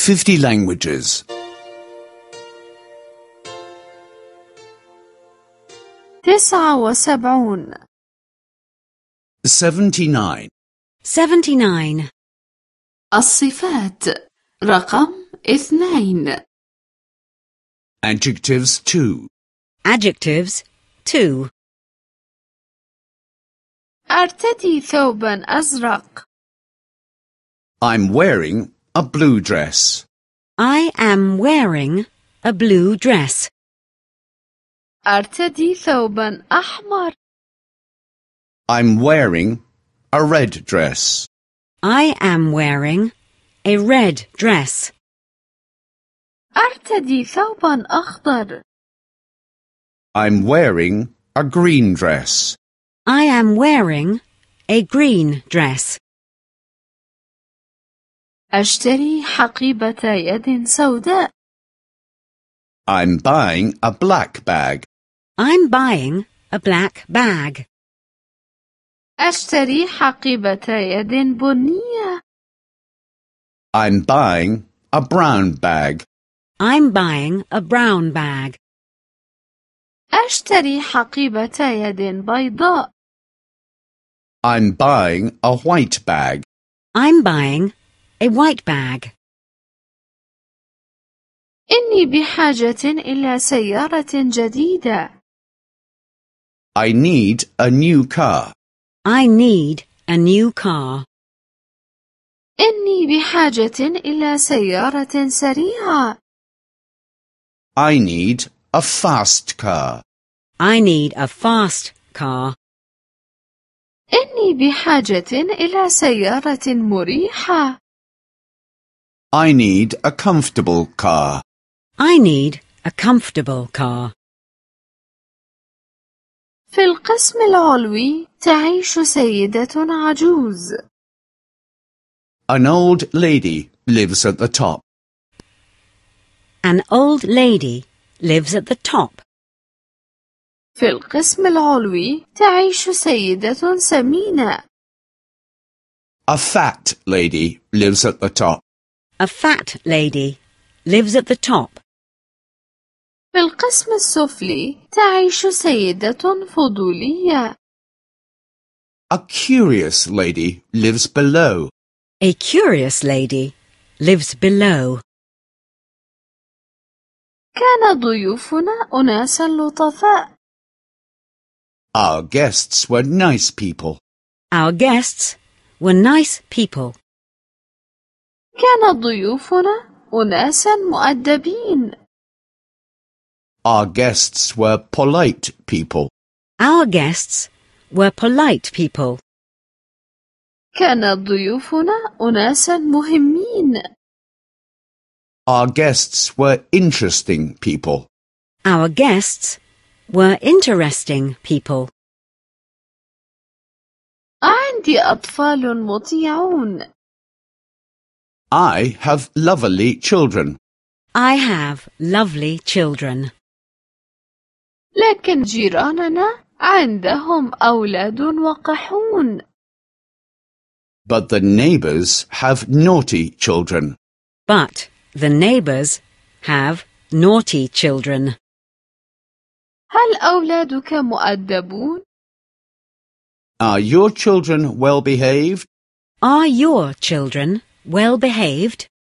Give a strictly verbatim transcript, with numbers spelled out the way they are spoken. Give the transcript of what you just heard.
fifty languages. تسعة وسبعون. seventy-nine. seventy-nine. الصفات رقم اثنين. Adjectives two. Adjectives two. أرتدي ثوبا أزرق. I'm wearing a blue dress. I am wearing a blue dress. أرتدي ثوبا أحمر. I'm wearing a red dress. I am wearing a red dress. أرتدي ثوبا أخضر. I'm wearing a green dress. I am wearing a green dress. أشتري حقيبة يد سوداء. I'm buying a black bag. I'm buying a black bag. أشتري حقيبة يد بنية. I'm buying a brown bag. I'm buying a brown bag. أشتري حقيبة يد بيضاء. I'm buying a white bag. I'm buying a white bag. إني بحاجة إلى سيارة جديدة. I need a new car. I need a new car. إني بحاجة إلى سيارة سريعة. I need a fast car. I need a fast car. إني بحاجة إلى سيارة مريحة. I need a comfortable car. I need a comfortable car. في القسم العلوي تعيش سيدة عجوز. An old lady lives at the top. An old lady lives at the top. في القسم العلوي تعيش سيدة سمينة. A fat lady lives at the top. A fat lady lives at the top. في القسم السفلي تعيش سيدة فضولية. A curious lady lives below. A curious lady lives below. كان ضيوفنا أناسا لطفاء. Our guests were nice people. Our guests were nice people. كان ضيوفنا أناسا مؤدبين. Our guests were polite people. Our guests were polite people. كان ضيوفنا أناسا مهمين. Our guests were interesting people. Our guests were interesting people. عندي أطفال مطيعون. I have lovely children. I have lovely children. لكن جيراننا عندهم أولاد وقحون. But the neighbors have naughty children. But the neighbors have naughty children. هل أولادك مؤدبون؟ Are your children well behaved? Are your children well behaved?